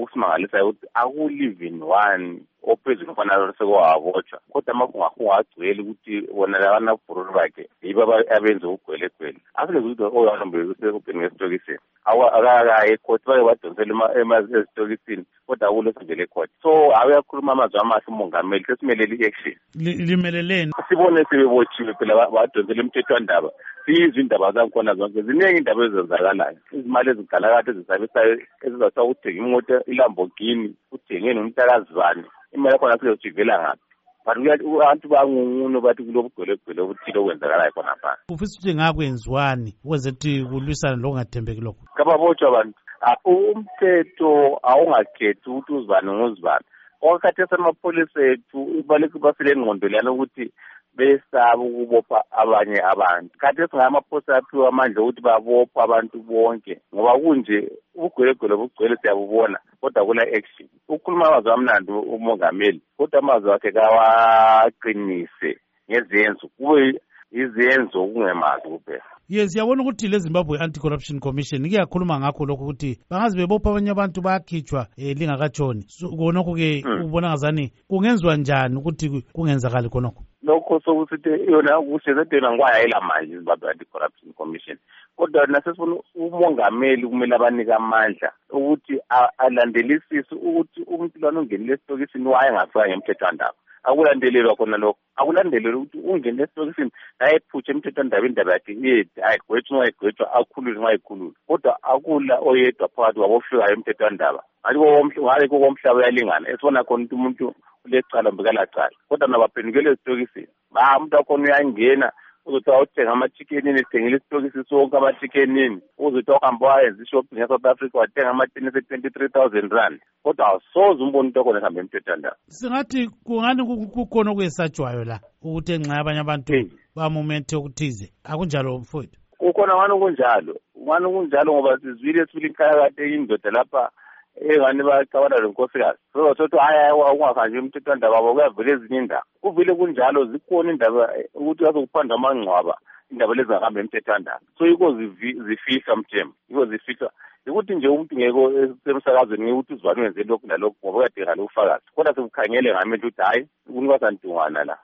okusimangalisayo ukuthi akulive-in one ophezulu kufanele sekwawabotshwa kodwa amahunga agcwele ukuthi bona labanabhururu bakhe yibo abenze ugwelegwele asilezi ukuthi oyahambe usekupeni ngesitokisini akakaye ekhoti bake badonsela ezitokisini kodwa akulesivele ekhoti so awayakhuluma amazwi amahle umongameli sesimelele i-action limeleleni sibone sebebotshiwe phela badonsela imthethwandaba sizwe indaba zakhona zonke ziningi indaba ezenzakalayo izimali ezigalakade ezisabisayo ezizathiwa uthenga imoto iLambogini uthenge nomntakazibani imali yakhona sizojivela ngaphi but abantu bangungunu bathi kulobugwelegwele obuthile okwenzakalayo khonapha ufisa ukuthi ngakwenziwani ukuze ukuthi kulwisane lokungathembeki lokho kababotshwa abantu umthetho awungakhethi ukuthi uzibani ngozibani okakhathesi amapholisa ethu basile ngqondo lana ukuthi besaba ukubopha abanye abantu khathesi ngamapholisa aphiwe amandla ukuthi babophe abantu bonke ngoba kunje ubugwelegwele bugcwele siyabubona kodwa kula action ukhuluma amazwi amnandi umongameli kodwa amazwi akhe kawaqinise ngezenzo kube izenzo kungemazi kuphela yes yabona ukuthi le Zimbabwe Anti-Corruption Commission iyakhuluma ngakho lokho ukuthi bangazi bebopha abanye abantu bayakhitshwa lingakatshoni konokho-ke ubona ngazani kungenziwa njani ukuthi kungenzakali khonokho lokho sokusithi yona kuhle sedena ngikwayayela manje iZimbabwe Anti-Corruption Commission kodwa nasesifuna umongameli kumele abanike amandla ukuthi alandelisise ukuthi umuntu lwana ungenile esitokisini wayengafika ngemthethwandaba akulandelelwa khona lokho akulandelelwa ukuthi ungene esitokisini ayephutshe emthethwandaba indaba yakhe yethu ayigwetshwa ungayigwetshwa akhulule ungayikhulule kodwa akula oyedwa phakathi wabofikayo emthethwandaba ngale kokomhlaba uyalingana esibona khona ukuthi umuntu ulecala mbekalacala kodwa nabaphendukele ezitokisini umuntu wakhona uyangena uzothi awuthenga ama-chickenini sithengile isitokisi sonke ama-chickenini uzothi wahamba wayenza i-shopping eSouth Africa wathenga ama-tin ase-23,000 rand kodwa awusoze umbone into yakhona ehambe emthethwandaba singathi kungani kukhona okwesatshwayo la ukuthi enxa yabanye abantu bamomente okuthize akunjalo mfowethu kukhona ngani kunjalo ngoba sizwile sibili inkayakade indoda lapha engani bacabana lenkosikazi sozothi hayi ungahanjwe emthethwandaba kuyavela ezinye indaba kuvile kunjalo zikhona indaba ukuthi azokuphandwa amangcwaba indaba lezi ngahamba emthethwandaba so yiko zifihla mthembu yiko zifihla ukuthi nje umuntu ngeko semsakazweni ngekuthi uzibani wenze lokhu nalokhu ngoba uyadinga lokufakazi kodwa sekukhangele ngamehlo ukuthi hayi unikazantungwana la